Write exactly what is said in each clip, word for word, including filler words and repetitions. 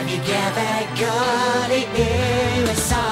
Navigerar går i U S A.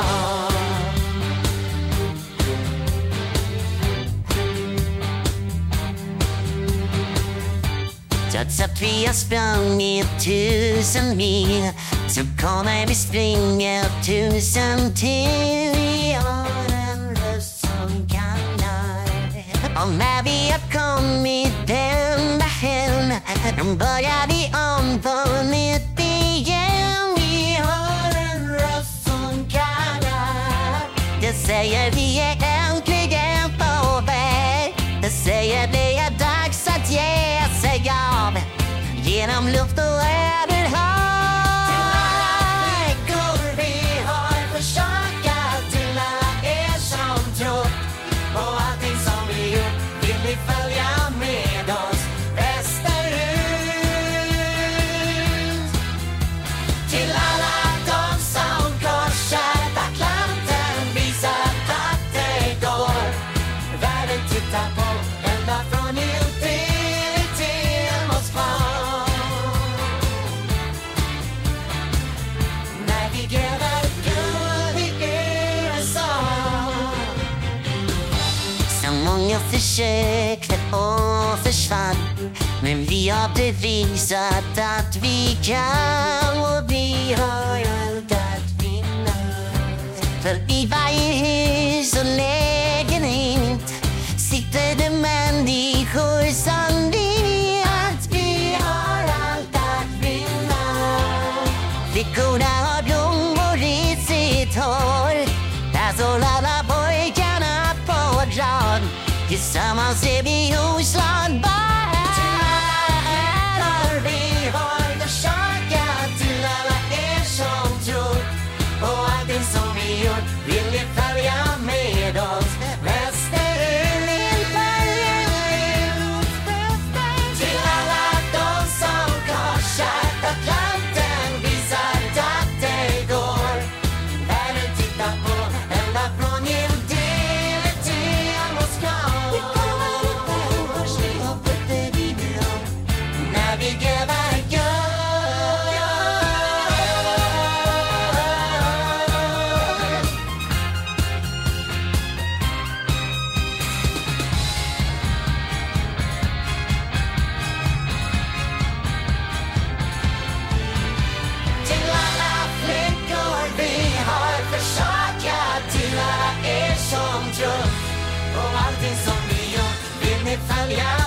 Trots att vi har sprungit tusen mil så kommer vi springa tusen till. Vi har en röst som kallar. Och när vi har kommit ända hem då börjar vi om på nytt igen. Vi har en röst som kallar. Det säger vi är äntligen på väg. Det säger det är dags att ge sig av genom luft och över hav. Till alla flickor vi har försökt, till alla er som trott på allting som vi gjort, vill ni följa med oss västerut. Till alla de som korsat Atlanten, visat att det går. Världen tittar på ända från New Delhi till Moskva. Navigerar guld i U S A. Så många försökte och försvann, men vi har bevisat att vi kan, och vi har allt att vinna. För i varje hus och lägenhet sitter det människor som vet vi har allt att vinna. Flickorna har blommor i sitt hår, där står alla pojkarna på rad. Tillsammans är vi oslagbara. Till alla vi har försökt, till alla er som tror på allting som vi gjort, vill ni följa med oss västerut. Till alla de som korsat Atlanten, visat att det går. Världen tittar på ända från New Delhi till Moskva. Navigerar guld. Till alla flickor vi har försökt, till alla er som tror på allting som vi gjort, vill ni följa